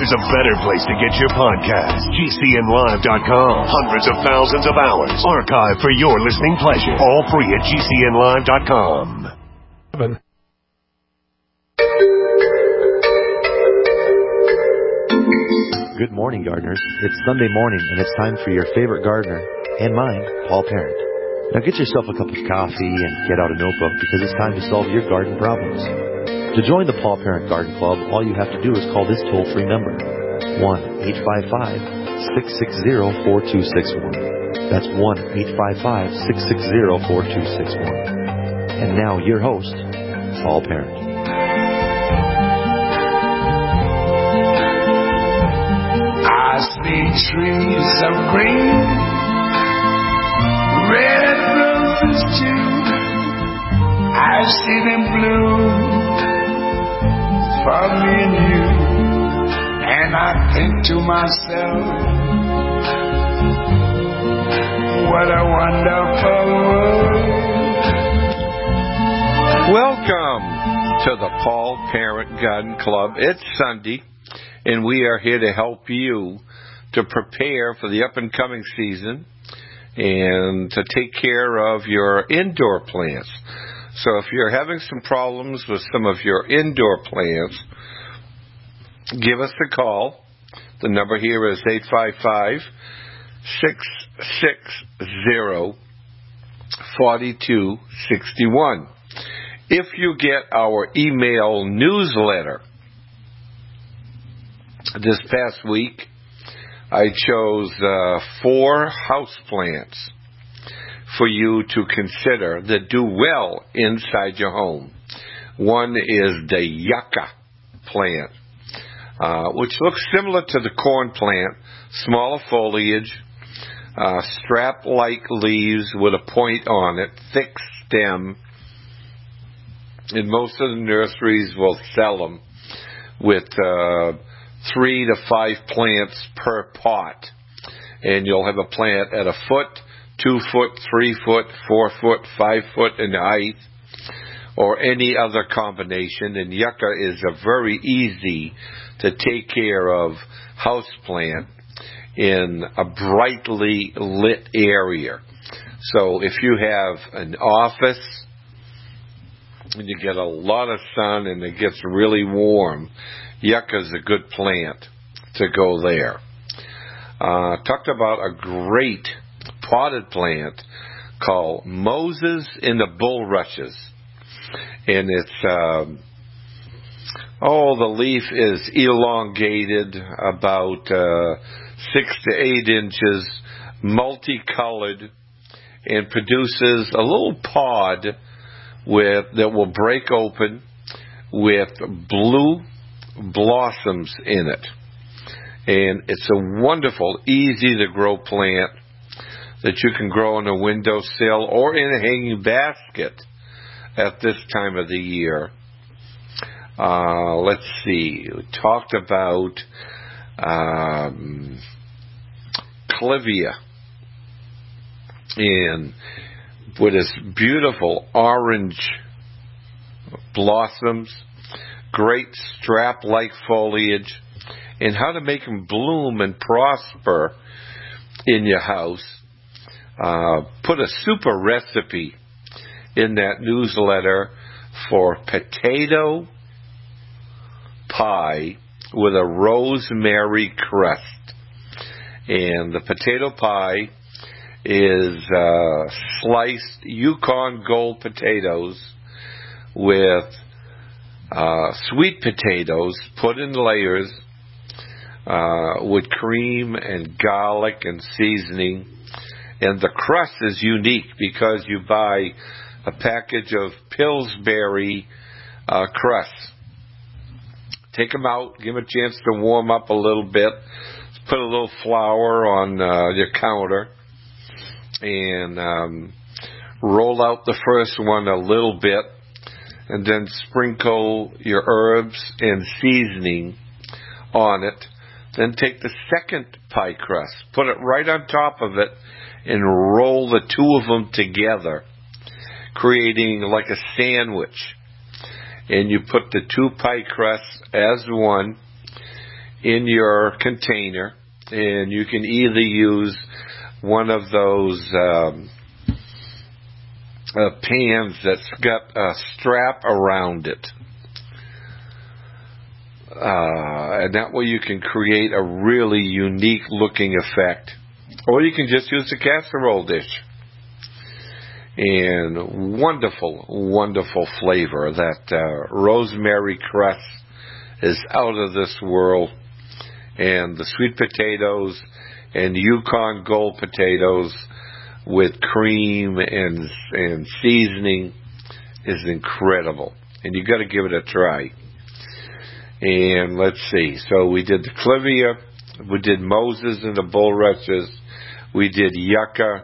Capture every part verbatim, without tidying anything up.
there's a better place to get your podcast. G C N live dot com. Hundreds of thousands of hours archived for your listening pleasure. All free at G C N live dot com. Good morning, gardeners. It's Sunday morning, and it's time for your favorite gardener, and mine, Paul Parent. Now get yourself a cup of coffee and get out a notebook, because it's time to solve your garden problems. To join the Paul Parent Garden Club, all you have to do is call this toll-free number, one eight five five, six six zero, four two six one. That's one eight five five, six six zero, four two six one. And now, your host, Paul Parent. I see trees of green, red roses too. I see them bloom for me and you. And I think to myself, what a wonderful world. Welcome to the Paul Parent Garden Club. It's Sunday, and we are here to help you to prepare for the up-and-coming season and to take care of your indoor plants. So if you're having some problems with some of your indoor plants, give us a call. The number here is eight five five, six six zero, four two six one. If you get our email newsletter, this past week, I chose uh, four houseplants for you to consider that do well inside your home. One is the yucca plant, uh, which looks similar to the corn plant, smaller foliage, uh, strap-like leaves with a point on it, thick stem, and most of the nurseries will sell them with uh, three to five plants per pot. And you'll have a plant at a foot, two foot, three foot, four foot, five foot in height, or any other combination. And yucca is a very easy to take care of house plant in a brightly lit area. So if you have an office and you get a lot of sun and it gets really warm, yucca is a good plant to go there. Uh, talked about a great potted plant called Moses in the Bulrushes. And it's, um, oh, the leaf is elongated, about uh, six to eight inches, multicolored, and produces a little pod with that will break open with blue blossoms in it. And it's a wonderful, easy to grow plant that you can grow on a windowsill or in a hanging basket at this time of the year. Uh, let's see, we talked about um, Clivia, and with its beautiful orange blossoms, great strap-like foliage, and how to make them bloom and prosper in your house. Uh, put a super recipe in that newsletter for potato pie with a rosemary crust. And the potato pie is uh, sliced Yukon Gold potatoes with uh, sweet potatoes put in layers uh, with cream and garlic and seasoning. And the crust is unique because you buy a package of Pillsbury uh, crusts. Take them out, give them a chance to warm up a little bit. Put a little flour on uh, your counter and um, roll out the first one a little bit, and then sprinkle your herbs and seasoning on it. Then take the second pie crust, put it right on top of it, and roll the two of them together, creating like a sandwich. And you put the two pie crusts as one, in your container, and you can either use one of those um, uh, pans that's got a strap around it. Uh, and that way you can create a really unique looking effect. Or you can just use a casserole dish. And wonderful, wonderful flavor. That uh, rosemary crust is out of this world. And the sweet potatoes and Yukon Gold potatoes with cream and and seasoning is incredible. And you got to give it a try. And let's see. So we did the Clivia, we did Moses and the bulrushes, we did Yucca,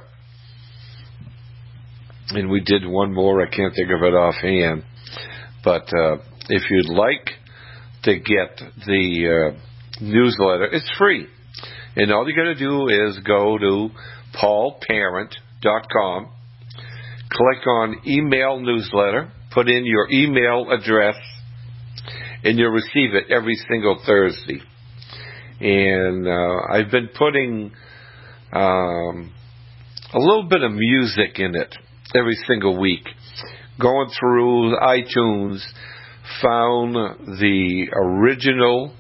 and we did one more. I can't think of it offhand. But uh, if you'd like to get the uh, newsletter, it's free. And all you got to do is go to paul parent dot com, click on email newsletter, put in your email address, and you'll receive it every single Thursday. And uh, I've been putting um, a little bit of music in it every single week. Going through iTunes, found the original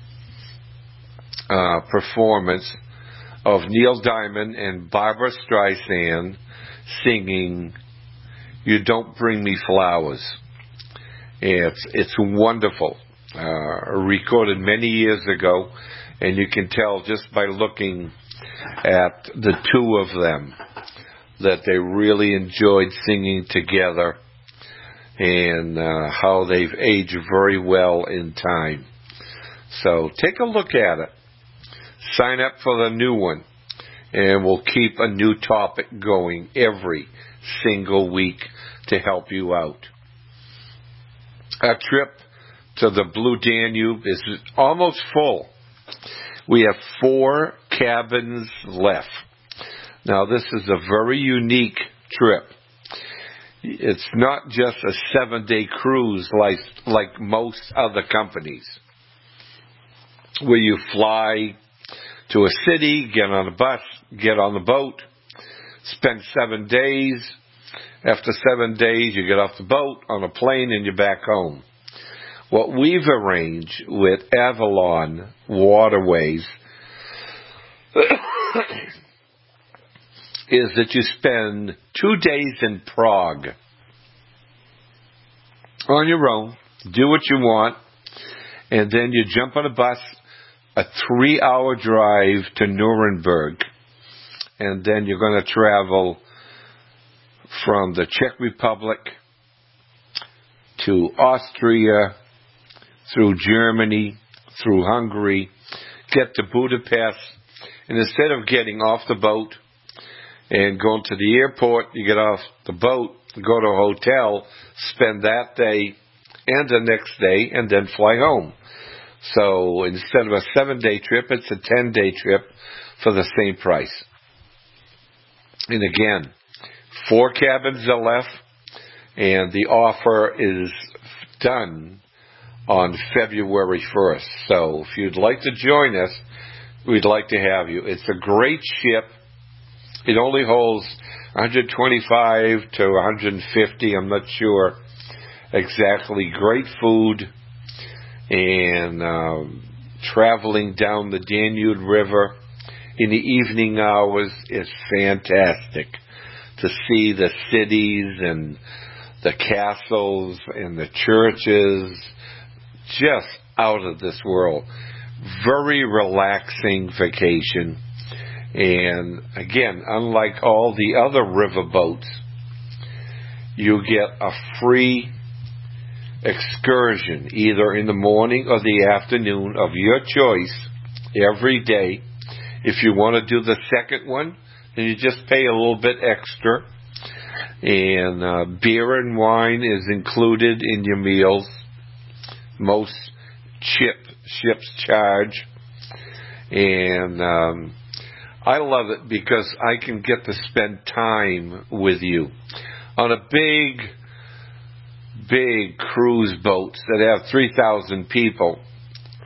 uh, performance of Neil Diamond and Barbra Streisand singing "You Don't Bring Me Flowers." It's it's wonderful. Uh, recorded many years ago, and you can tell just by looking at the two of them that they really enjoyed singing together, and uh, how they've aged very well in time. So take a look at it. Sign up for the new one, and we'll keep a new topic going every single week to help you out. Our trip to the Blue Danube is almost full. We have four cabins left. Now, this is a very unique trip. It's not just a seven-day cruise like, like most other companies, where you fly to a city, get on a bus, get on the boat, spend seven days. After seven days, you get off the boat, on a plane, and you're back home. What we've arranged with Avalon Waterways is that you spend two days in Prague on your own, do what you want, and then you jump on a bus, a three-hour drive to Nuremberg, and then you're going to travel from the Czech Republic to Austria, through Germany, through Hungary, get to Budapest, and instead of getting off the boat and going to the airport, you get off the boat, go to a hotel, spend that day and the next day, and then fly home. So instead of a seven-day trip, it's a ten-day trip for the same price. And again, four cabins are left, and the offer is done on February first. So if you'd like to join us, we'd like to have you. It's a great ship. It only holds one hundred twenty-five to one hundred fifty, I'm not sure exactly. Great food, and um, traveling down the Danube River in the evening hours is fantastic. To see the cities and the castles and the churches, just out of this world. Very relaxing vacation. And again, unlike all the other river boats, you get a free excursion either in the morning or the afternoon of your choice every day. If you want to do the second one, then you just pay a little bit extra. And uh, beer and wine is included in your meals. Most ship, ships charge. And um, I love it because I can get to spend time with you. On a big, big cruise boats that have three thousand people,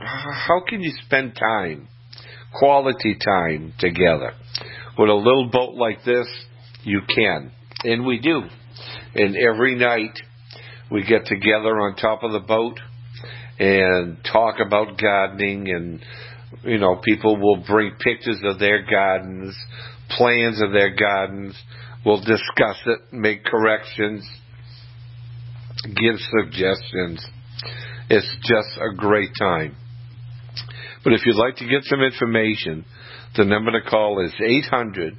how can you spend time, quality time together? With a little boat like this, you can. And we do. And every night we get together on top of the boat and talk about gardening, and, you know, people will bring pictures of their gardens, plans of their gardens. We'll discuss it, make corrections, give suggestions. It's just a great time. But if you'd like to get some information, the number to call is eight hundred,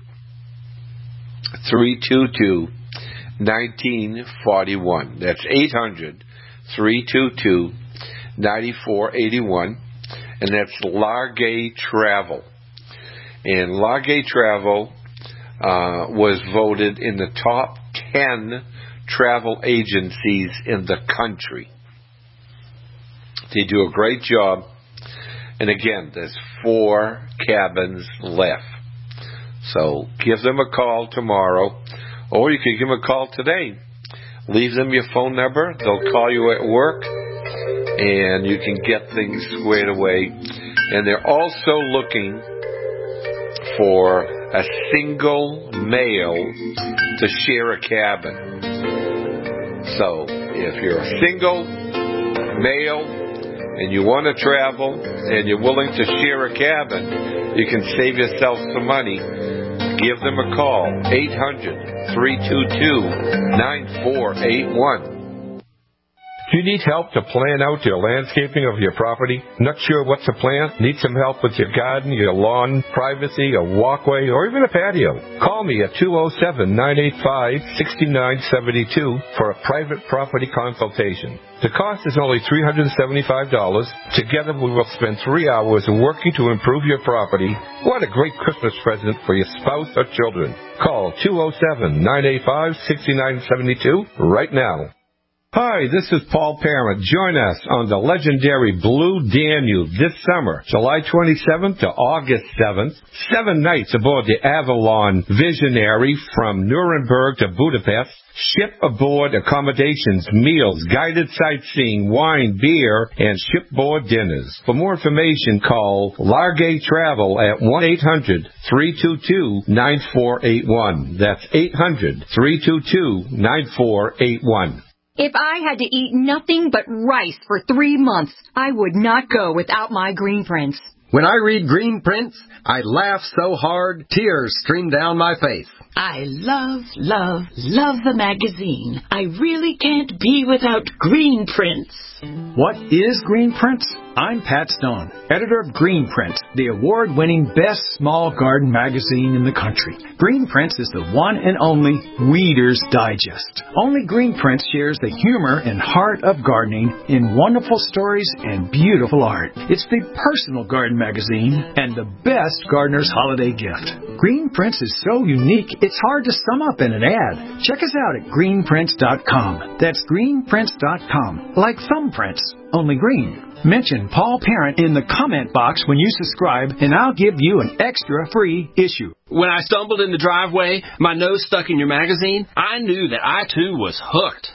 three two two, one nine four one. That's eight hundred, three two two, nine four eight one. And that's Largay Travel. And Largay Travel uh, was voted in the top ten travel agencies in the country. They do a great job. And again, there's four cabins left. So give them a call tomorrow, or you can give them a call today. Leave them your phone number. They'll call you at work, and you can get things squared away. And they're also looking for a single male to share a cabin. So if you're a single male and you want to travel and you're willing to share a cabin, you can save yourself some money. Give them a call, eight hundred, three two two, nine four eight one. Do you need help to plan out your landscaping of your property? Not sure what to plant? Need some help with your garden, your lawn, privacy, a walkway, or even a patio? Call me at two oh seven, nine eight five, six nine seven two for a private property consultation. The cost is only three hundred seventy-five dollars. Together we will spend three hours working to improve your property. What a great Christmas present for your spouse or children. Call two oh seven, nine eight five, six nine seven two right now. Hi, this is Paul Parent. Join us on the legendary Blue Danube this summer, July twenty-seventh to August seventh. Seven nights aboard the Avalon Visionary from Nuremberg to Budapest. Ship aboard accommodations, meals, guided sightseeing, wine, beer, and shipboard dinners. For more information, call Largay Travel at one eight hundred, three two two, nine four eight one. That's eight hundred, three two two, nine four eight one. If I had to eat nothing but rice for three months, I would not go without my Green Prints. When I read Green Prints, I laugh so hard, tears stream down my face. I love, love, love the magazine. I really can't be without Green Prints. What is Green Prints? I'm Pat Stone, editor of Green Prints, the award-winning best small garden magazine in the country. Green Prints is the one and only Reader's Digest. Only Green Prints shares the humor and heart of gardening in wonderful stories and beautiful art. It's the personal garden magazine and the best gardener's holiday gift. Green Prints is so unique, it's hard to sum up in an ad. Check us out at green prints dot com. That's green prints dot com. Like thumbprints, only green. Mention Paul Parent in the comment box when you subscribe, and I'll give you an extra free issue. When I stumbled in the driveway, my nose stuck in your magazine, I knew that I too was hooked.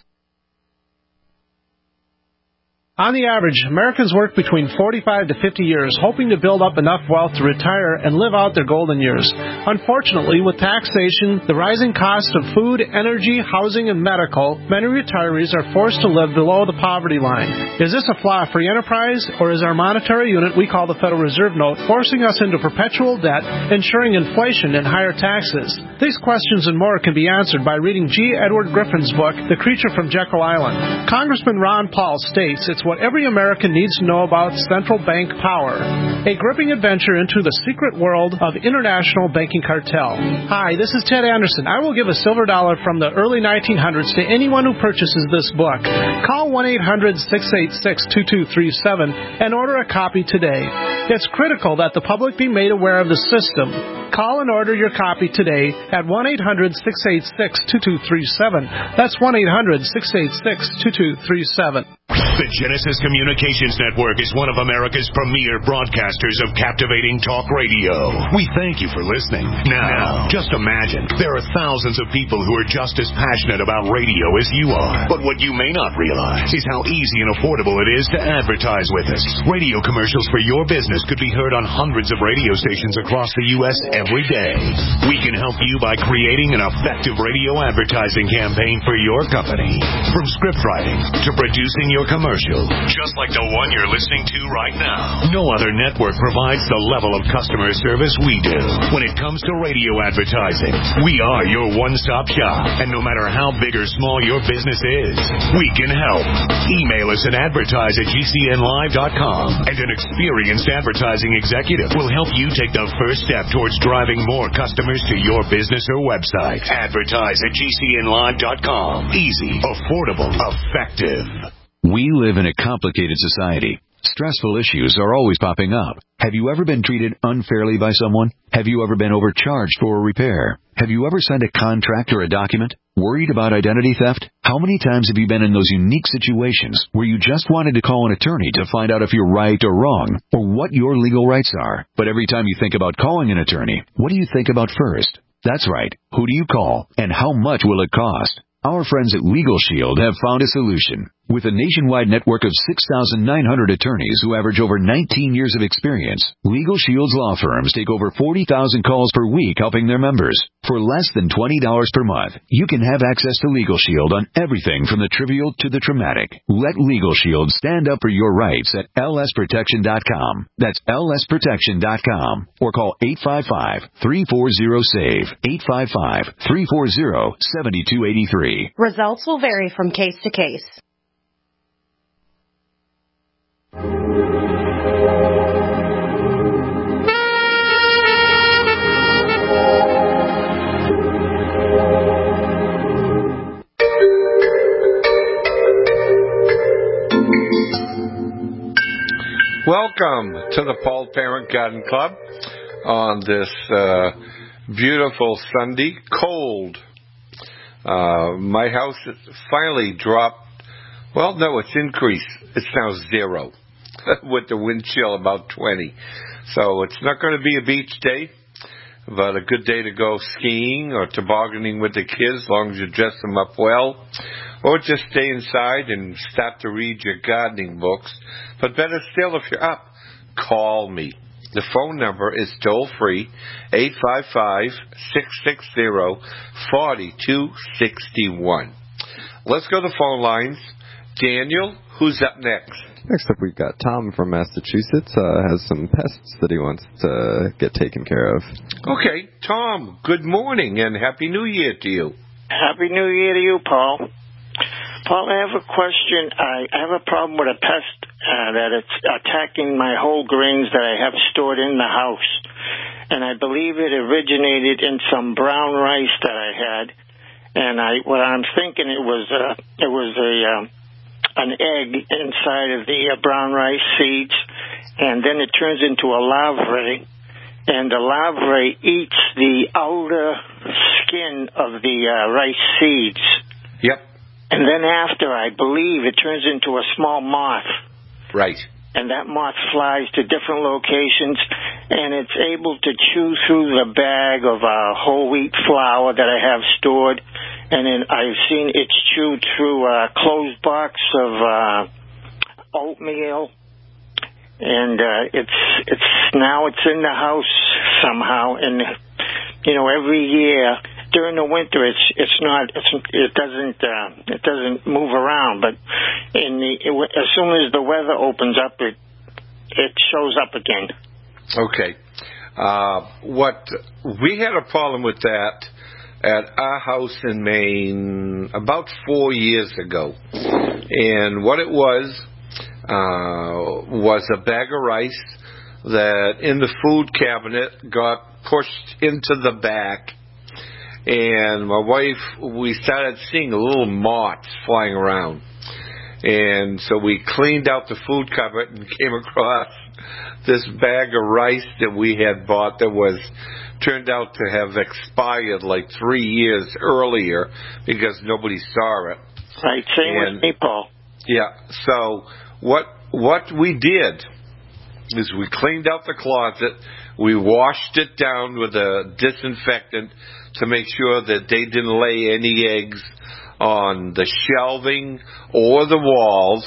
On the average, Americans work between forty-five to fifty years, hoping to build up enough wealth to retire and live out their golden years. Unfortunately, with taxation, the rising cost of food, energy, housing, and medical, many retirees are forced to live below the poverty line. Is this a flaw free enterprise, or is our monetary unit we call the Federal Reserve Note forcing us into perpetual debt, ensuring inflation and higher taxes? These questions and more can be answered by reading G. Edward Griffin's book, The Creature from Jekyll Island. Congressman Ron Paul states it's what every American needs to know about central bank power. A gripping adventure into the secret world of international banking cartel. Hi, this is Ted Anderson. I will give a silver dollar from the early nineteen hundreds to anyone who purchases this book. Call one eight hundred, six eight six, two two three seven and order a copy today. It's critical that the public be made aware of the system. Call and order your copy today at one eight hundred six eight six two two three seven. That's one eight hundred six eight six two two three seven. The Genesis Communications Network is one of America's premier broadcasters of captivating talk radio. We thank you for listening. Now, just imagine, there are thousands of people who are just as passionate about radio as you are. But what you may not realize is how easy and affordable it is to advertise with us. Radio commercials for your business could be heard on hundreds of radio stations across the U S every day. We can help you by creating an effective radio advertising campaign for your company. From script writing to producing your commercial, just like the one you're listening to right now. No other network provides the level of customer service we do. When it comes to radio advertising, we are your one-stop shop. And no matter how big or small your business is, we can help. Email us at advertise at G C N live dot com, and an experienced advertising executive will help you take the first step towards driving more customers to your business or website. Advertise at G C N live dot com. Easy, affordable, effective. We live in a complicated society. Stressful issues are always popping up. Have you ever been treated unfairly by someone? Have you ever been overcharged for a repair? Have you ever signed a contract or a document? Worried about identity theft? How many times have you been in those unique situations where you just wanted to call an attorney to find out if you're right or wrong, or what your legal rights are? But every time you think about calling an attorney, what do you think about first? That's right. Who do you call, and how much will it cost? Our friends at Legal Shield have found a solution. With a nationwide network of six thousand nine hundred attorneys who average over nineteen years of experience, Legal Shield's law firms take over forty thousand calls per week helping their members. For less than twenty dollars per month, you can have access to Legal Shield on everything from the trivial to the traumatic. Let Legal Shield stand up for your rights at L S protection dot com. That's L S protection dot com. Or call eight five five, three four zero, SAVE, eight five five, three four zero, seven two eight three. Results will vary from case to case. Welcome to the Paul Parent Garden Club on this uh, beautiful Sunday. Cold. Uh, my house finally dropped. Well, no, it's increased. It's now zero with the wind chill about twenty. So it's not going to be a beach day, but a good day to go skiing or tobogganing with the kids, as long as you dress them up well. Or just stay inside and start to read your gardening books. But better still, if you're up, call me. The phone number is toll-free, eight five five, six six zero, four two six one. Let's go to phone lines. Daniel, who's up next? Next up, we've got Tom from Massachusetts. Uh, has some pests that he wants to get taken care of. Okay, Tom, good morning and Happy New Year to you. Happy New Year to you, Paul. Paul, I have a question. I have a problem with a pest uh, that it's attacking my whole grains that I have stored in the house. And I believe it originated in some brown rice that I had. And I, what I'm thinking, it was uh, it was a um, an egg inside of the uh, brown rice seeds, and then it turns into a larvae, and the larvae eats the outer skin of the uh, rice seeds. Yep. And then after, I believe, it turns into a small moth. Right. And that moth flies to different locations, and it's able to chew through the bag of uh, whole wheat flour that I have stored. And then I've seen it's chewed through a closed box of uh, oatmeal. And uh, it's it's now it's in the house somehow. And, you know, every year during the winter, it's it's not it's, it doesn't uh, it doesn't move around. But in the it, as soon as the weather opens up, it it shows up again. Okay. Uh, what we had a problem with that at our house in Maine about four years ago, and what it was uh, was a bag of rice that in the food cabinet got pushed into the back. And my wife, we started seeing little moths flying around. And so we cleaned out the food cupboard and came across this bag of rice that we had bought that was turned out to have expired like three years earlier because nobody saw it. Right, same and, with me, Paul. Yeah, so what what we did is we cleaned out the closet, we washed it down with a disinfectant to make sure that they didn't lay any eggs on the shelving or the walls.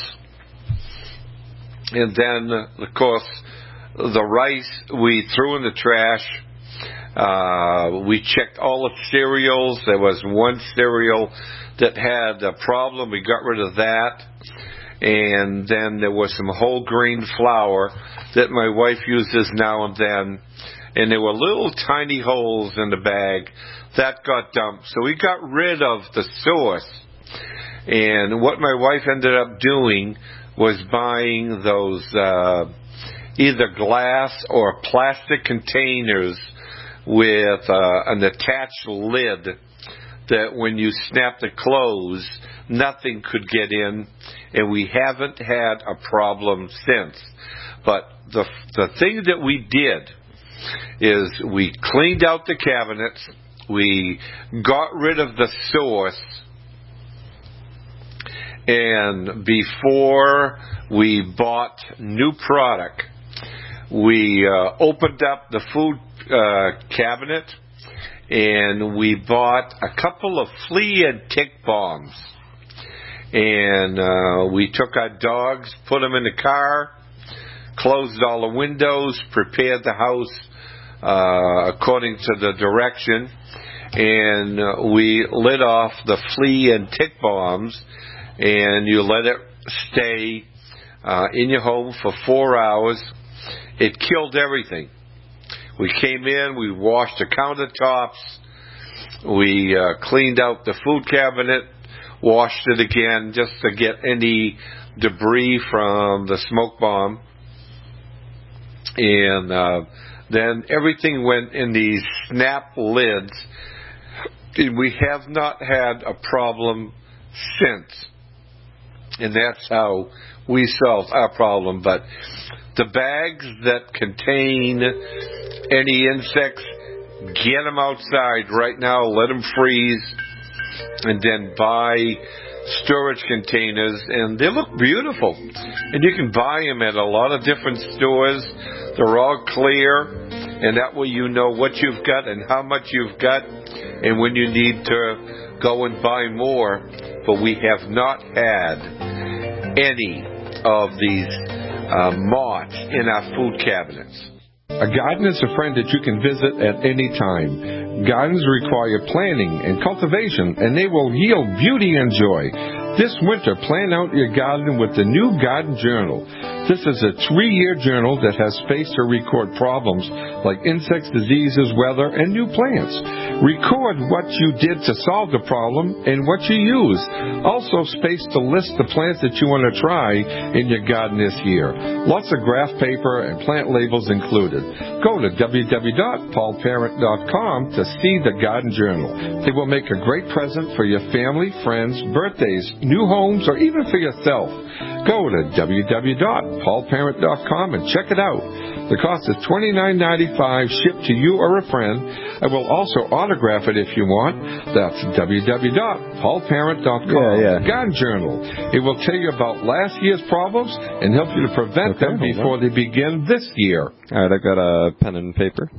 And then, of course, the rice we threw in the trash. Uh, we checked all the cereals. There was one cereal that had a problem. We got rid of that. And then there was some whole grain flour that my wife uses now and then. And there were little tiny holes in the bag. That got dumped. So we got rid of the source. And what my wife ended up doing was buying those uh, either glass or plastic containers with uh, an attached lid that when you snapped it closed, nothing could get in, and we haven't had a problem since. But the the thing that we did is we cleaned out the cabinets, we got rid of the source, and before we bought new product, we uh, opened up the food uh, cabinet and we bought a couple of flea and tick bombs. And uh, we took our dogs, put them in the car, closed all the windows, prepared the house uh, according to the direction, and uh, we lit off the flea and tick bombs, and you let it stay uh, in your home for four hours. It killed everything. We came in, we washed the countertops, we uh, cleaned out the food cabinet, washed it again just to get any debris from the smoke bomb. And uh, then everything went in these snap lids. We have not had a problem since. And that's how we solved our problem. But the bags that contain any insects, get them outside right now, let them freeze, and then buy storage containers, and they look beautiful. And you can buy them at a lot of different stores. They're all clear, and that way you know what you've got and how much you've got, and when you need to go and buy more. But we have not had any of these uh, moths in our food cabinets. A garden is a friend that you can visit at any time. Gardens require planning and cultivation, and they will yield beauty and joy. This winter, plan out your garden with the new Garden Journal. This is a three-year journal that has space to record problems like insects, diseases, weather, and new plants. Record what you did to solve the problem and what you used. Also space to list the plants that you want to try in your garden this year. Lots of graph paper and plant labels included. Go to w w w dot paul parent dot com to see the Garden Journal. It will make a great present for your family, friends, birthdays, new homes, or even for yourself. Go to w w w dot paul parent dot com and check it out. The cost is twenty-nine ninety-five, shipped to you or a friend. I will also autograph it if you want. That's w w w dot paul parent dot com. Yeah, yeah. Garden Journal. It will tell you about last year's problems and help you to prevent Okay, them before they begin this year. All right, I've got a pen and paper.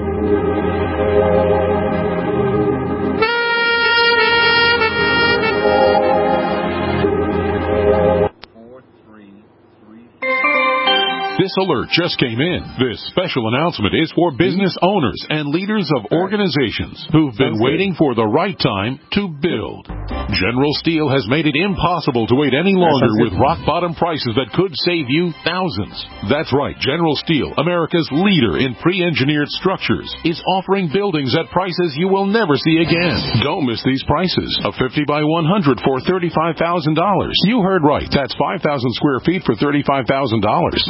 This alert just came in. This special announcement is for business owners and leaders of organizations who've been waiting for the right time to build. General Steel has made it impossible to wait any longer with rock-bottom prices that could save you thousands. That's right. General Steel, America's leader in pre-engineered structures, is offering buildings at prices you will never see again. Don't miss these prices. A fifty by one hundred for thirty-five thousand dollars. You heard right. That's five thousand square feet for thirty-five thousand dollars. Manufactured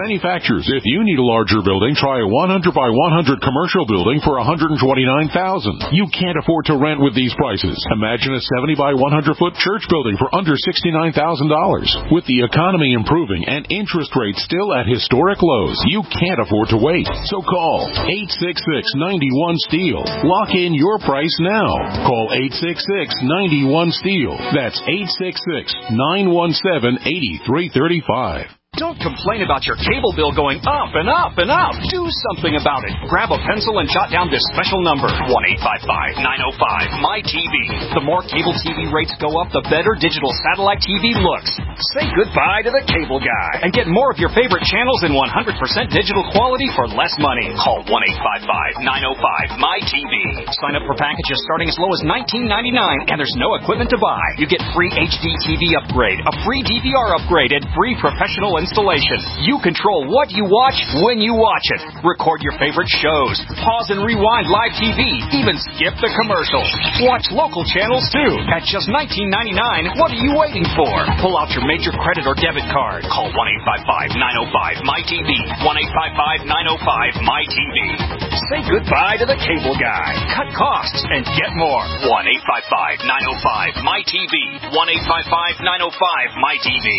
structures. If you need a larger building, try a one hundred by one hundred commercial building for one hundred twenty-nine thousand dollars. You can't afford to rent with these prices. Imagine a seventy by one hundred foot church building for under sixty-nine thousand dollars. With the economy improving and interest rates still at historic lows, you can't afford to wait. So call eight six six, nine one, STEEL. Lock in your price now. Call eight six six, nine one, STEEL. That's eight six six, nine one seven, eight three three five. Don't complain about your cable bill going up and up and up. Do something about it. Grab a pencil and jot down this special number, one eight five five, nine oh five, M Y T V. The more cable T V rates go up, the better digital satellite T V looks. Say goodbye to the cable guy and get more of your favorite channels in one hundred percent digital quality for less money. Call one eight five five, nine oh five, M Y T V. Sign up for packages starting as low as nineteen ninety-nine, and there's no equipment to buy. You get free H D T V upgrade, a free D V R upgrade, and free professional installation. You control what you watch when you watch it. Record your favorite shows. Pause and rewind live T V. Even skip the commercials. Watch local channels too. At just nineteen ninety-nine, what are you waiting for? Pull out your major credit or debit card. Call one eight five five, nine oh five, M Y T V. one eight five five, nine oh five, M Y T V. Say goodbye to the cable guy. Cut costs and get more. one eight five five, nine oh five, M Y T V. one eight five five, nine oh five, M Y T V.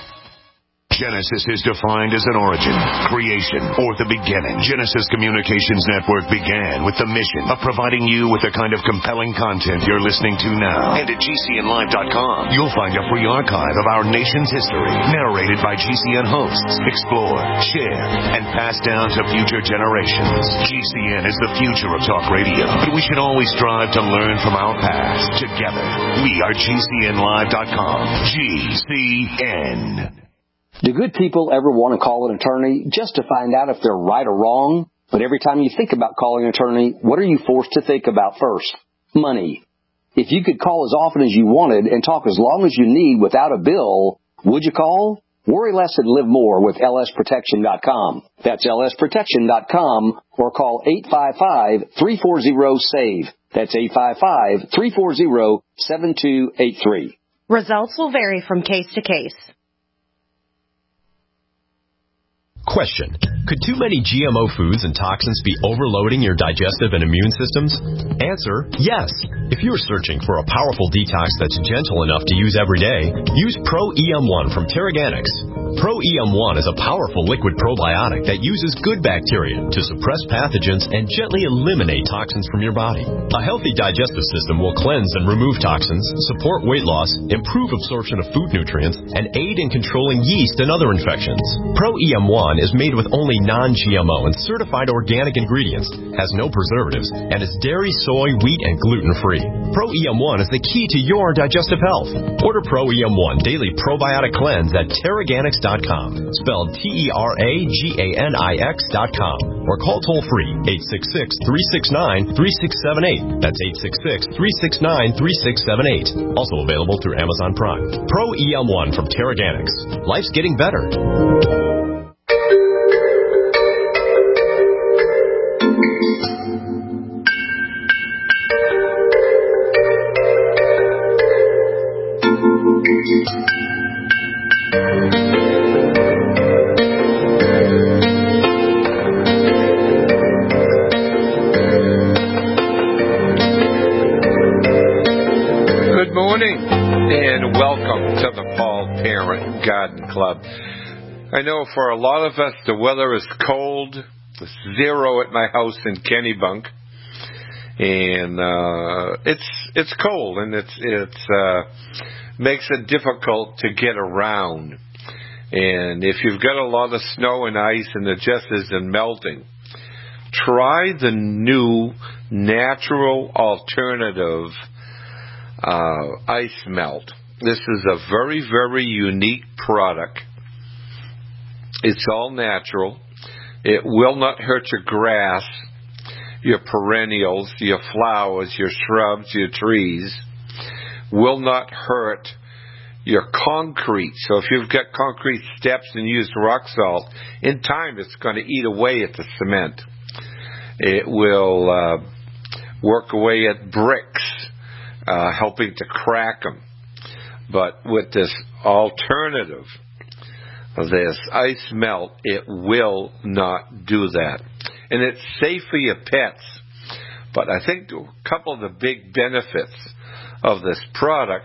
Genesis is defined as an origin, creation, or the beginning. Genesis Communications Network began with the mission of providing you with the kind of compelling content you're listening to now. And at G C N live dot com, you'll find a free archive of our nation's history, narrated by G C N hosts, explored, shared, and passed down to future generations. G C N is the future of talk radio, but we should always strive to learn from our past. Together, we are G C N live dot com. G C N. Do good people ever want to call an attorney just to find out if they're right or wrong? But every time you think about calling an attorney, what are you forced to think about first? Money. If you could call as often as you wanted and talk as long as you need without a bill, would you call? Worry less and live more with L S protection dot com. That's L S protection dot com, or call eight five five, three four zero, SAVE. That's eight five five, three four zero, seven two eight three. Results will vary from case to case. Question. Could too many G M O foods and toxins be overloading your digestive and immune systems? Answer, yes. If you're searching for a powerful detox that's gentle enough to use every day, use Pro E M one from Terraganics. Pro E M one is a powerful liquid probiotic that uses good bacteria to suppress pathogens and gently eliminate toxins from your body. A healthy digestive system will cleanse and remove toxins, support weight loss, improve absorption of food nutrients, and aid in controlling yeast and other infections. Pro E M one is made with only non-G M O and certified organic ingredients, has no preservatives, and is dairy, soy, wheat, and gluten-free. Pro E M one is the key to your digestive health. Order Pro E M one Daily Probiotic Cleanse at Terraganics dot com, spelled T E R A G A N I X dot com, or call toll-free eight six six, three six nine, three six seven eight. That's eight six six, three six nine, three six seven eight. Also available through Amazon Prime. Pro E M one from Terraganics. Life's getting better. Good morning and welcome to the Paul Parent Garden Club. I know for a lot of us the weather is cold. It's zero at my house in Kennebunk, and uh, it's it's cold and it's it's uh, makes it difficult to get around. And if you've got a lot of snow and ice and it just isn't melting, try the new natural alternative uh, ice melt. This is a very, very unique product. It's all natural. It will not hurt your grass, your perennials, your flowers, your shrubs, your trees. Will not hurt your concrete. So if you've got concrete steps and used rock salt, in time it's going to eat away at the cement. It will uh, work away at bricks, uh, helping to crack them. But with this alternative this ice melt, it will not do that. And it's safe for your pets. But I think a couple of the big benefits of this product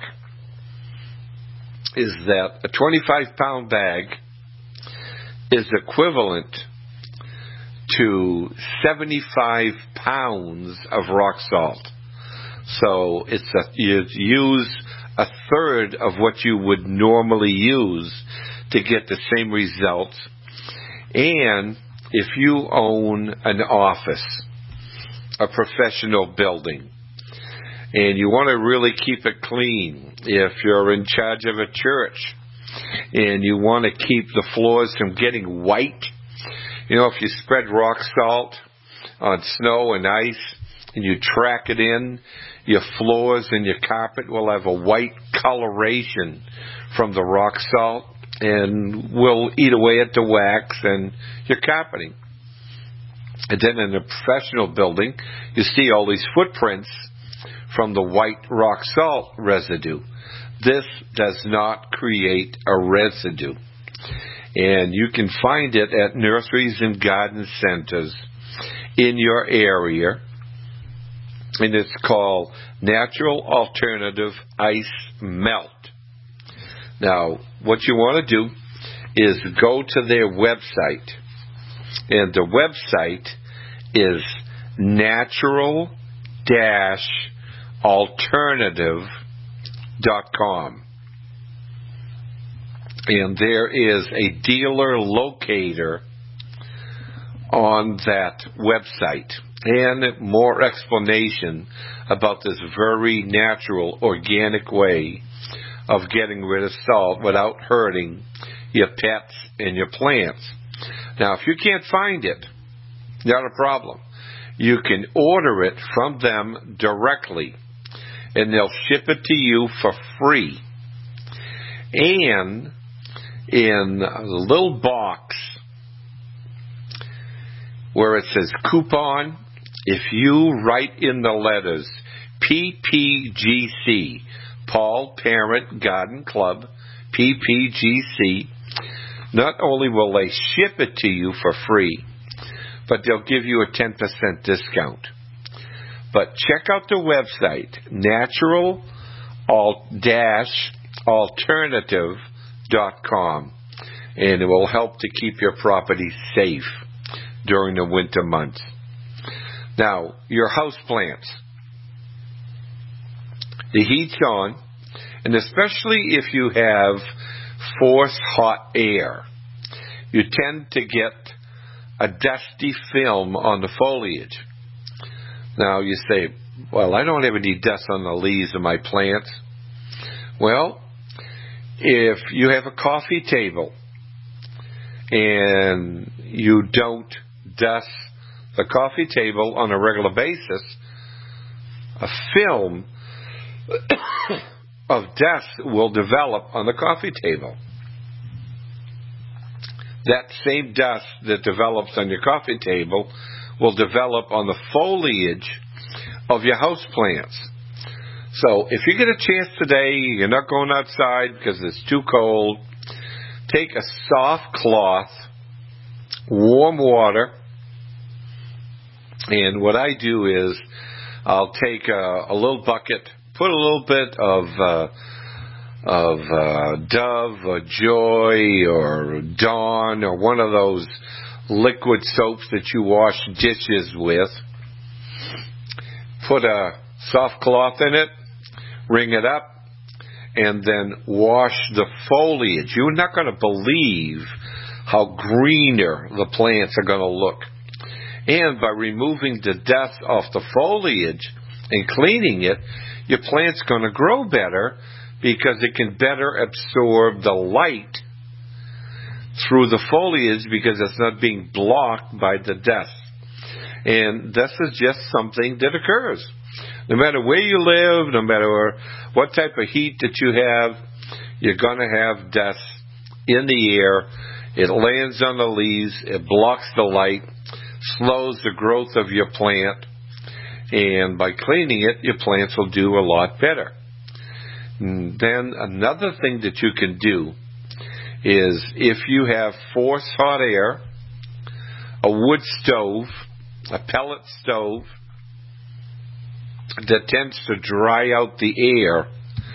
is that a twenty-five pound bag is equivalent to seventy-five pounds of rock salt. So it's a, you use a third of what you would normally use to get the same results. And if you own an office, a professional building, and you want to really keep it clean, if you're in charge of a church and you want to keep the floors from getting white, you know, if you spread rock salt on snow and ice and you track it in, your floors and your carpet will have a white coloration from the rock salt and will eat away at the wax and your carpeting. And then in a professional building, you see all these footprints from the white rock salt residue. This does not create a residue. And you can find it at nurseries and garden centers in your area. And it's called Natural Alternative Ice Melt. Now, what you want to do is go to their website. And the website is natural dash alternative dot com. And there is a dealer locator on that website and more explanation about this very natural, organic way of getting rid of salt without hurting your pets and your plants. Now, if you can't find it, not a problem. You can order it from them directly, and they'll ship it to you for free. And in a little box where it says coupon, if you write in the letters P P G C, Paul Parent Garden Club, P P G C, not only will they ship it to you for free, but they'll give you a ten percent discount. But check out the website, natural dash alternative dot com, and it will help to keep your property safe during the winter months. Now, your house plants. The heat's on, and especially if you have forced hot air, you tend to get a dusty film on the foliage. Now you say, well, I don't have any dust on the leaves of my plants. Well, if you have a coffee table and you don't dust the coffee table on a regular basis, a film of dust will develop on the coffee table. That same dust that develops on your coffee table will develop on the foliage of your house plants. So if you get a chance today, you're not going outside because it's too cold, take a soft cloth, warm water, and what I do is I'll take a, a little bucket, put a little bit of uh, of uh, Dove or Joy or Dawn or one of those liquid soaps that you wash dishes with. Put a soft cloth in it, wring it up, and then wash the foliage. You're not going to believe how greener the plants are going to look. And by removing the dust off the foliage and cleaning it, your plant's going to grow better because it can better absorb the light through the foliage because it's not being blocked by the dust. And this is just something that occurs. No matter where you live, no matter what type of heat that you have, you're going to have dust in the air. It lands on the leaves. It blocks the light, slows the growth of your plant. And by cleaning it, your plants will do a lot better. And then another thing that you can do is if you have forced hot air, a wood stove, a pellet stove that tends to dry out the air,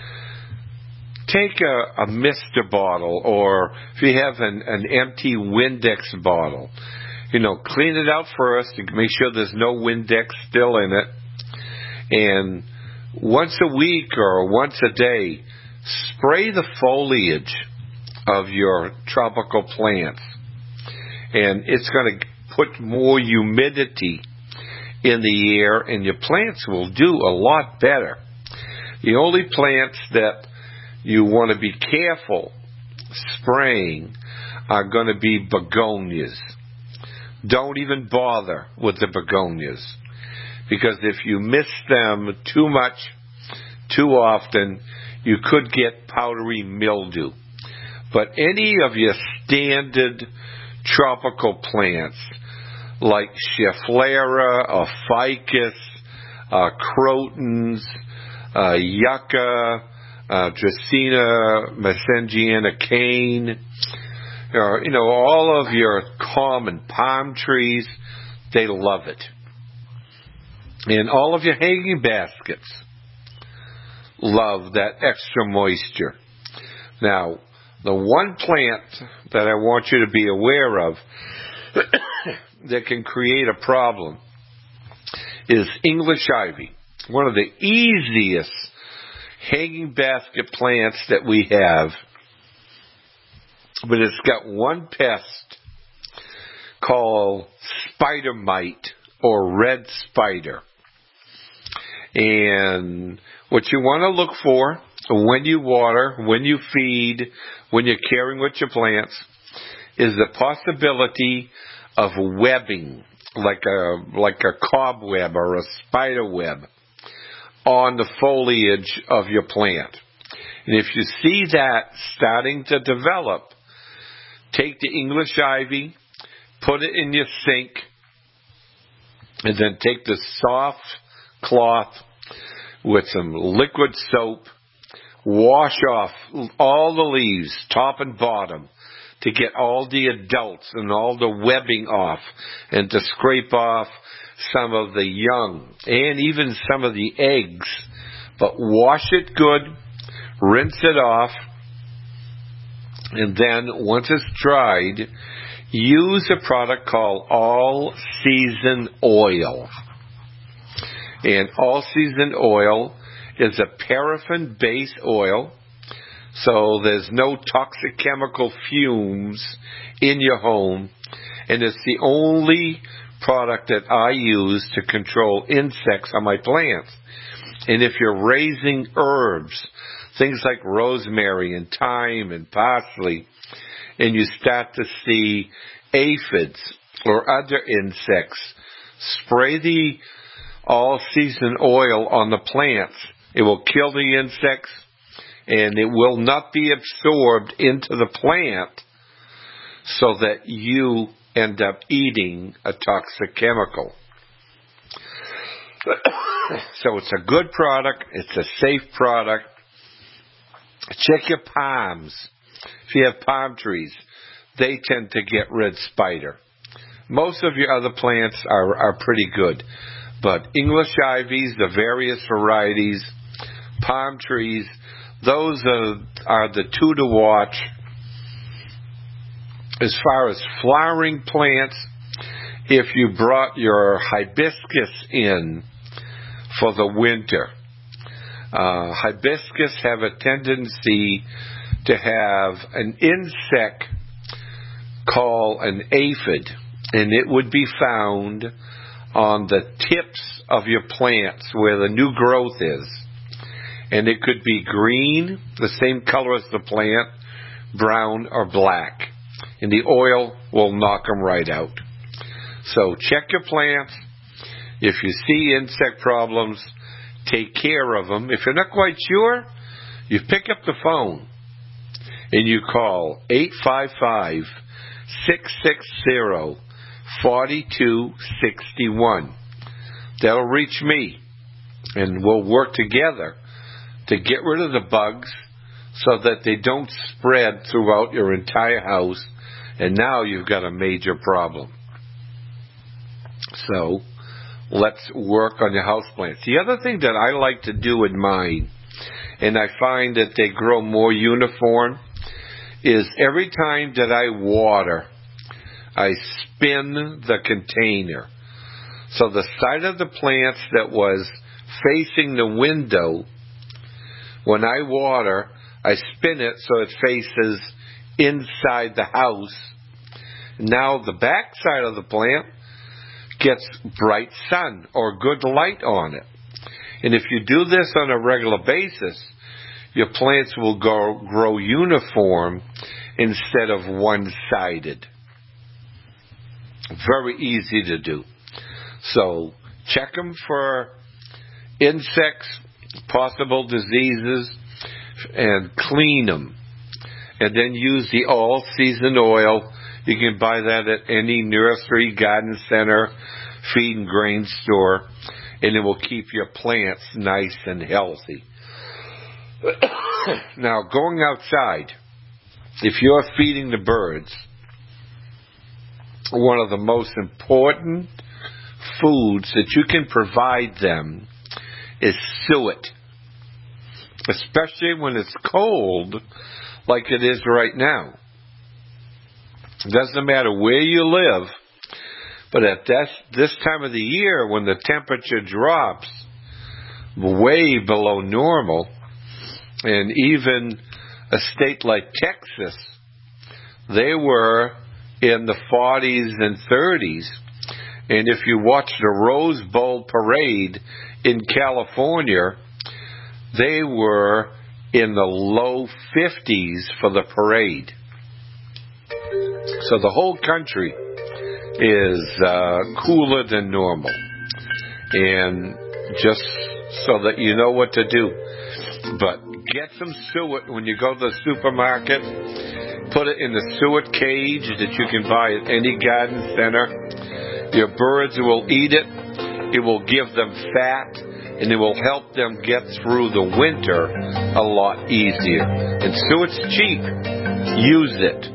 take a, a mister bottle, or if you have an, an empty Windex bottle, you know, clean it out first and make sure there's no Windex still in it. And once a week or once a day, spray the foliage of your tropical plants. And it's going to put more humidity in the air, and your plants will do a lot better. The only plants that you want to be careful spraying are going to be begonias. Don't even bother with the begonias, because if you miss them too much, too often, you could get powdery mildew. But any of your standard tropical plants, like Schefflera, or ficus, uh, crotons, uh, yucca, uh, Dracaena messengiana cane, or, you know, all of your common palm trees, they love it. And all of your hanging baskets love that extra moisture. Now, the one plant that I want you to be aware of that can create a problem is English ivy. One of the easiest hanging basket plants that we have, but it's got one pest called spider mite or red spider. And what you want to look for when you water, when you feed, when you're caring with your plants, is the possibility of webbing, like a like a cobweb or a spider web, on the foliage of your plant. And if you see that starting to develop, take the English ivy, put it in your sink, and then take the soft cloth with some liquid soap, wash off all the leaves, top and bottom, to get all the adults and all the webbing off, and to scrape off some of the young and even some of the eggs. But wash it good, rinse it off, and then once it's dried, use a product called All Season Oil. And All Season Oil is a paraffin-based oil, so there's no toxic chemical fumes in your home, and it's the only product that I use to control insects on my plants. And if you're raising herbs, things like rosemary and thyme and parsley, and you start to see aphids or other insects, spray the all-season oil on the plants. It will kill the insects, and it will not be absorbed into the plant so that you end up eating a toxic chemical. So it's a good product. It's a safe product. Check your palms. If you have palm trees, they tend to get red spider. Most of your other plants are, are pretty good. But English ivies, the various varieties, palm trees, those are, are the two to watch. As far as flowering plants, if you brought your hibiscus in for the winter, uh, hibiscus have a tendency to have an insect called an aphid, and it would be found on the tips of your plants where the new growth is. And it could be green, the same color as the plant, brown or black. And the oil will knock them right out. So check your plants. If you see insect problems, take care of them. If you're not quite sure, you pick up the phone and you call eight five five, six six zero, four two six one. That'll reach me, and we'll work together to get rid of the bugs so that they don't spread throughout your entire house, and now you've got a major problem. So let's work on your houseplants. The other thing that I like to do in mine, and I find that they grow more uniform, is every time that I water, I spin the container. So the side of the plants that was facing the window, when I water, I spin it so it faces inside the house. Now the back side of the plant gets bright sun or good light on it. And if you do this on a regular basis, your plants will go, grow uniform instead of one-sided. Very easy to do. So check them for insects, possible diseases, and clean them. And then use the all-season oil. You can buy that at any nursery, garden center, feed and grain store, and it will keep your plants nice and healthy. Now, going outside, if you're feeding the birds, one of the most important foods that you can provide them is suet, especially when it's cold like it is right now. It doesn't matter where you live, but at this, this time of the year when the temperature drops way below normal, and even a state like Texas, they were in the forties and thirties. And if you watch the Rose Bowl parade in California, they were in the low fifties for the parade. So the whole country is uh, cooler than normal. And just so that you know what to do. But get some suet when you go to the supermarket. Put it in the suet cage that you can buy at any garden center. Your birds will eat it. It will give them fat, and it will help them get through the winter a lot easier. And suet's cheap. Use it.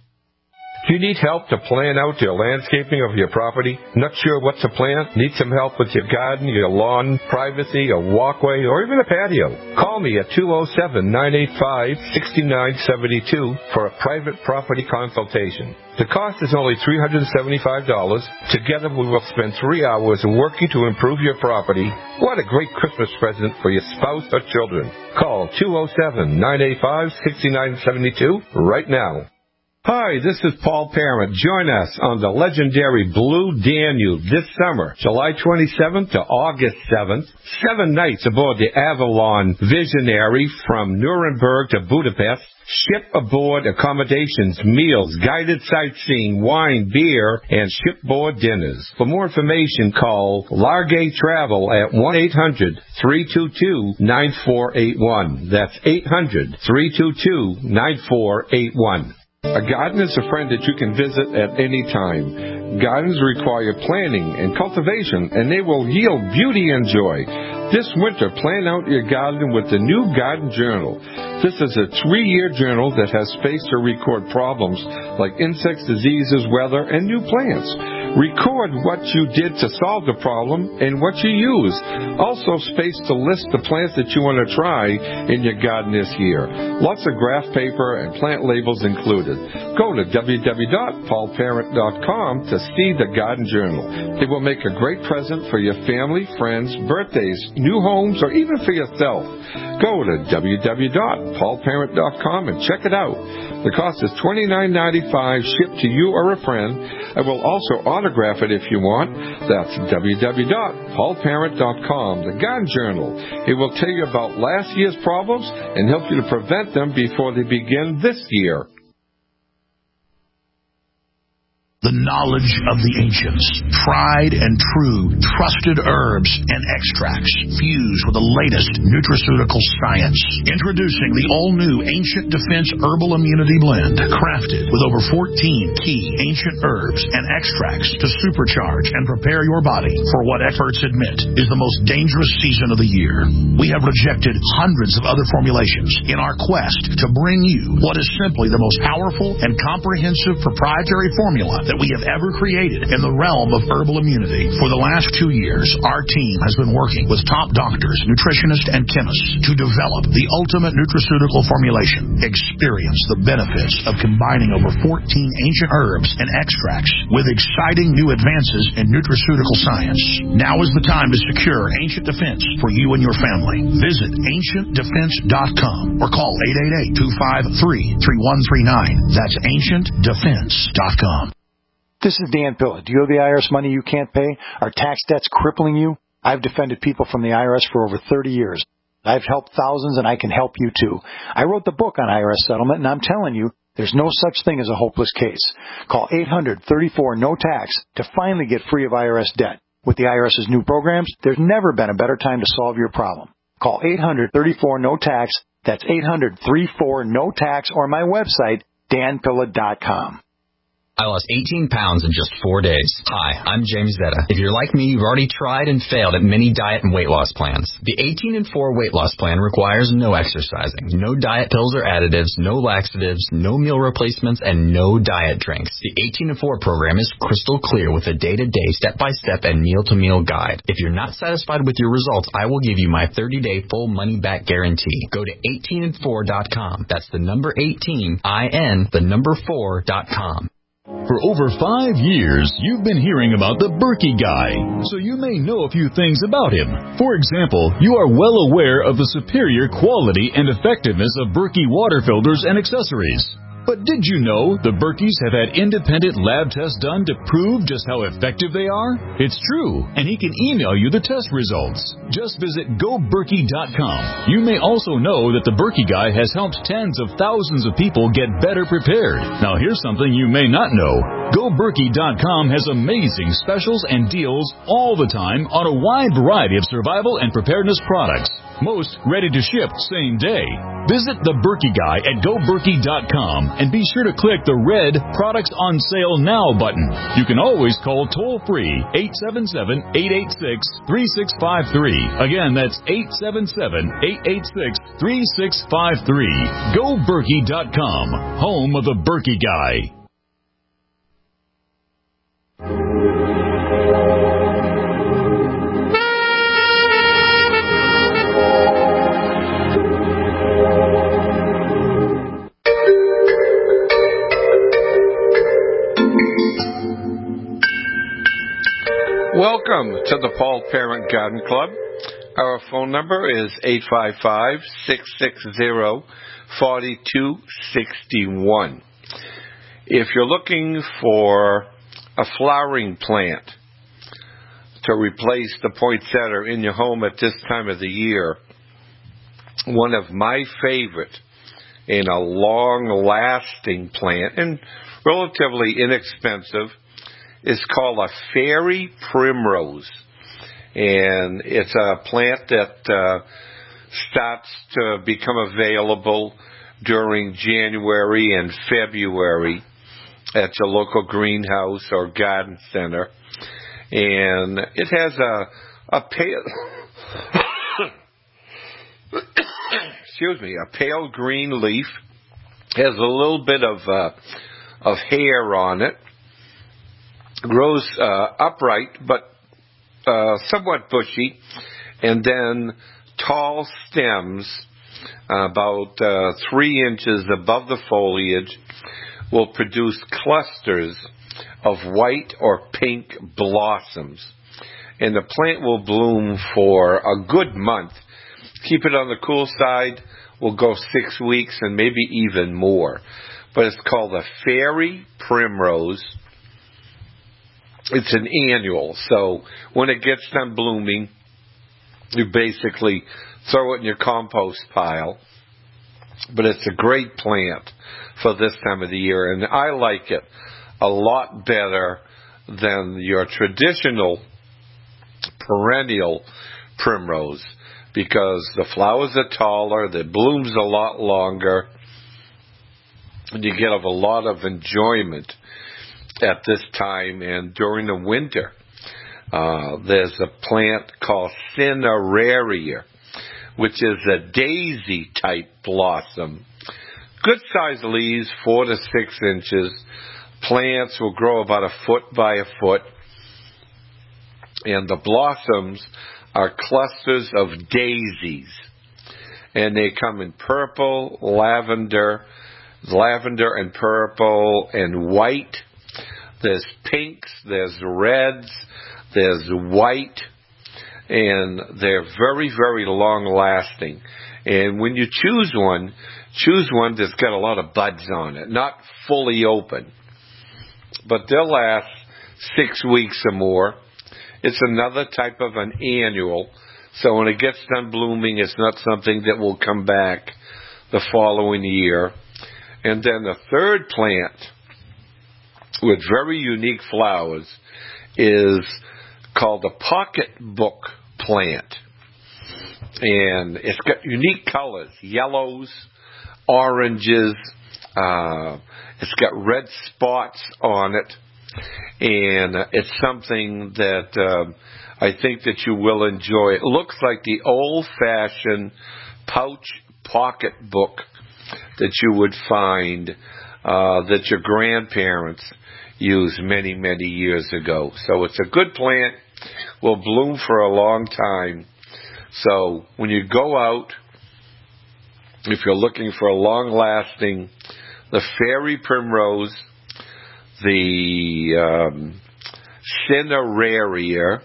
Do you need help to plan out your landscaping of your property? Not sure what to plant? Need some help with your garden, your lawn, privacy, a walkway, or even a patio? Call me at two oh seven, nine eight five, six nine seven two for a private property consultation. The cost is only three hundred seventy-five dollars. Together we will spend three hours working to improve your property. What a great Christmas present for your spouse or children. Call two oh seven, nine eight five, six nine seven two right now. Hi, this is Paul Parent. Join us on the legendary Blue Danube this summer, July twenty-seventh to August seventh. Seven nights aboard the Avalon Visionary from Nuremberg to Budapest. Ship aboard accommodations, meals, guided sightseeing, wine, beer, and shipboard dinners. For more information, call Largay Travel at one eight hundred, three two two, nine four eight one. That's eight hundred, three two two, nine four eight one. A garden is a friend that you can visit at any time. Gardens require planning and cultivation, and they will yield beauty and joy. This winter, plan out your garden with the new Garden Journal. This is a three-year journal that has space to record problems like insects, diseases, weather, and new plants. Record what you did to solve the problem and what you use. Also space to list the plants that you want to try in your garden this year. Lots of graph paper and plant labels included. Go to w w w dot paul parent dot com to see the Garden Journal. It will make a great present for your family, friends, birthdays, new homes, or even for yourself. Go to w w w dot paul parent dot com and check it out. The cost is twenty-nine ninety-five shipped to you or a friend. I will also autograph it if you want. That's w w w dot paul parent dot com, the Garden Journal. It will tell you about last year's problems and help you to prevent them before they begin this year. The knowledge of the ancients, tried and true, trusted herbs and extracts fused with the latest nutraceutical science. Introducing the all-new Ancient Defense Herbal Immunity Blend, crafted with over fourteen key ancient herbs and extracts to supercharge and prepare your body for what experts admit is the most dangerous season of the year. We have rejected hundreds of other formulations in our quest to bring you what is simply the most powerful and comprehensive proprietary formula that we have ever created in the realm of herbal immunity. For the last two years, our team has been working with top doctors, nutritionists, and chemists to develop the ultimate nutraceutical formulation. Experience the benefits of combining over fourteen ancient herbs and extracts with exciting new advances in nutraceutical science. Now is the time to secure Ancient Defense for you and your family. Visit ancient defense dot com or call eight eight eight, two five three, three one three nine. That's ancient defense dot com. This is Dan Pilla. Do you owe the I R S money you can't pay? Are tax debts crippling you? I've defended people from the I R S for over thirty years. I've helped thousands, and I can help you too. I wrote the book on I R S settlement, and I'm telling you, there's no such thing as a hopeless case. Call eight hundred, thirty-four, no tax to finally get free of I R S debt. With the IRS's new programs, there's never been a better time to solve your problem. Call eight hundred, thirty-four, no tax. That's eight hundred, thirty-four, no tax, or my website, dan pilla dot com. I lost eighteen pounds in just four days. Hi, I'm James Zeta. If you're like me, you've already tried and failed at many diet and weight loss plans. The eighteen and four weight loss plan requires no exercising, no diet pills or additives, no laxatives, no meal replacements, and no diet drinks. The eighteen and four program is crystal clear with a day-to-day, step-by-step, and meal-to-meal guide. If you're not satisfied with your results, I will give you my thirty-day full money-back guarantee. Go to eighteen and four dot com. That's the number eighteen, I N, the number four dot com. For over five years, you've been hearing about the Berkey Guy, so you may know a few things about him. For example, you are well aware of the superior quality and effectiveness of Berkey water filters and accessories. But did you know the Berkeys have had independent lab tests done to prove just how effective they are? It's true, and he can email you the test results. Just visit go berkey dot com. You may also know that the Berkey Guy has helped tens of thousands of people get better prepared. Now here's something you may not know. go berkey dot com has amazing specials and deals all the time on a wide variety of survival and preparedness products. Most ready to ship same day. Visit the Berkey Guy at go berkey dot com and be sure to click the red Products on Sale Now button. You can always call toll-free eight seven seven, eight eight six, three six five three. Again, that's eight seven seven, eight eight six, three six five three. go berkey dot com, home of the Berkey Guy. Welcome to the Paul Parent Garden Club. Our phone number is eight five five, six six zero, four two six one. If you're looking for a flowering plant to replace the poinsettia in your home at this time of the year, one of my favorite and a long-lasting plant and relatively inexpensive is called a fairy primrose. And it's a plant that uh, starts to become available during January and February at your local greenhouse or garden center. And it has a, a pale, excuse me, a pale green leaf, has a little bit of, uh, of hair on it, grows uh, upright but uh, somewhat bushy, and then tall stems uh, about uh, three inches above the foliage will produce clusters of white or pink blossoms. And the plant will bloom for a good month. Keep it on the cool side, will go six weeks and maybe even more. But it's called a fairy primrose. It's an annual, so when it gets done blooming, you basically throw it in your compost pile. But it's a great plant for this time of the year, and I like it a lot better than your traditional perennial primrose because the flowers are taller, the blooms a lot longer, and you get a lot of enjoyment at this time. And during the winter, uh, there's a plant called Cineraria, which is a daisy-type blossom. Good-sized leaves, four to six inches. Plants will grow about a foot by a foot. And the blossoms are clusters of daisies. And they come in purple, lavender, lavender and purple and white. There's pinks, there's reds, there's white. And they're very, very long-lasting. And when you choose one, choose one that's got a lot of buds on it, not fully open. But they'll last six weeks or more. It's another type of an annual. So when it gets done blooming, it's not something that will come back the following year. And then the third plant with very unique flowers is called the pocketbook plant. And it's got unique colors, yellows, oranges, uh, it's got red spots on it, and it's something that uh, I think that you will enjoy. It looks like the old-fashioned pouch pocketbook that you would find uh, that your grandparents used many, many years ago. So it's a good plant, will bloom for a long time. So when you go out, if you're looking for a long-lasting, the fairy primrose, the um, Cineraria,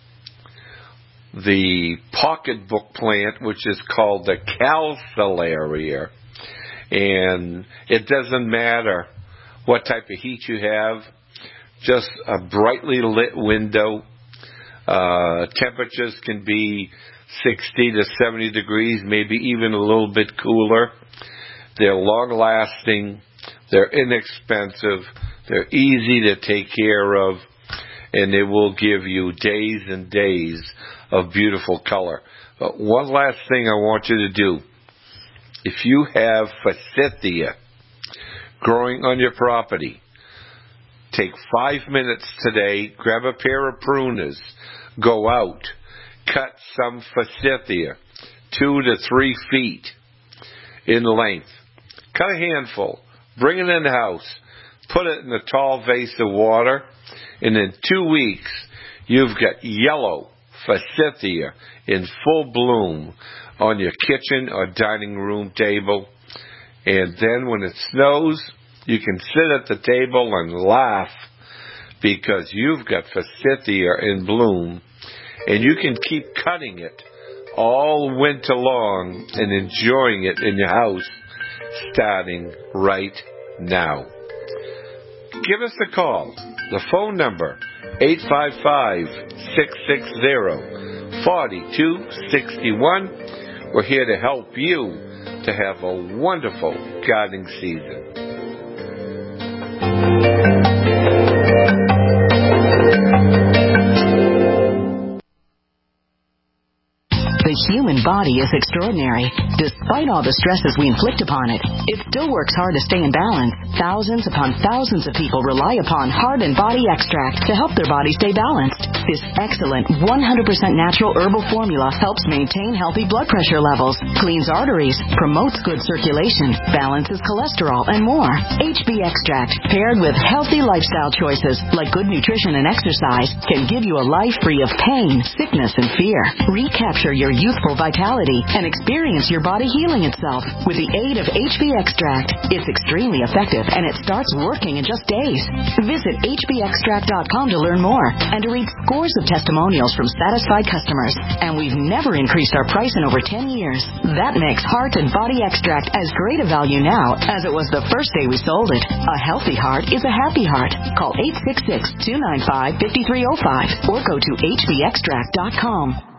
the pocketbook plant, which is called the Calceolaria, and it doesn't matter what type of heat you have, just a brightly lit window. Uh, temperatures can be sixty to seventy degrees, maybe even a little bit cooler. They're long-lasting, they're inexpensive, they're easy to take care of, and they will give you days and days of beautiful color. But one last thing I want you to do. If you have forsythia growing on your property, take five minutes today, grab a pair of pruners, go out, cut some forsythia two to three feet in length. Cut a handful, bring it in the house, put it in a tall vase of water, and in two weeks, you've got yellow forsythia in full bloom on your kitchen or dining room table. And then when it snows, you can sit at the table and laugh because you've got forsythia in bloom, and you can keep cutting it all winter long and enjoying it in your house starting right now. Give us a call. The phone number, eight five five, six six zero, four two six one. We're here to help you to have a wonderful gardening season. The human body is extraordinary. Despite all the stresses we inflict upon it, it still works hard to stay in balance. Thousands upon thousands of people rely upon Heart and Body Extract to help their body stay balanced. This excellent one hundred percent natural herbal formula helps maintain healthy blood pressure levels, cleans arteries, promotes good circulation, balances cholesterol, and more. H B Extract, paired with healthy lifestyle choices like good nutrition and exercise, can give you a life free of pain, sickness, and fear. Recapture your youthful vitality and experience your body healing itself with the aid of H B Extract. It's extremely effective and it starts working in just days. Visit H B extract dot com to learn more and to read scores of testimonials from satisfied customers. And we've never increased our price in over ten years. That makes Heart and Body Extract as great a value now as it was the first day we sold it. A healthy heart is a happy heart. Call eight six six, two nine five, five three zero five or go to H B extract dot com.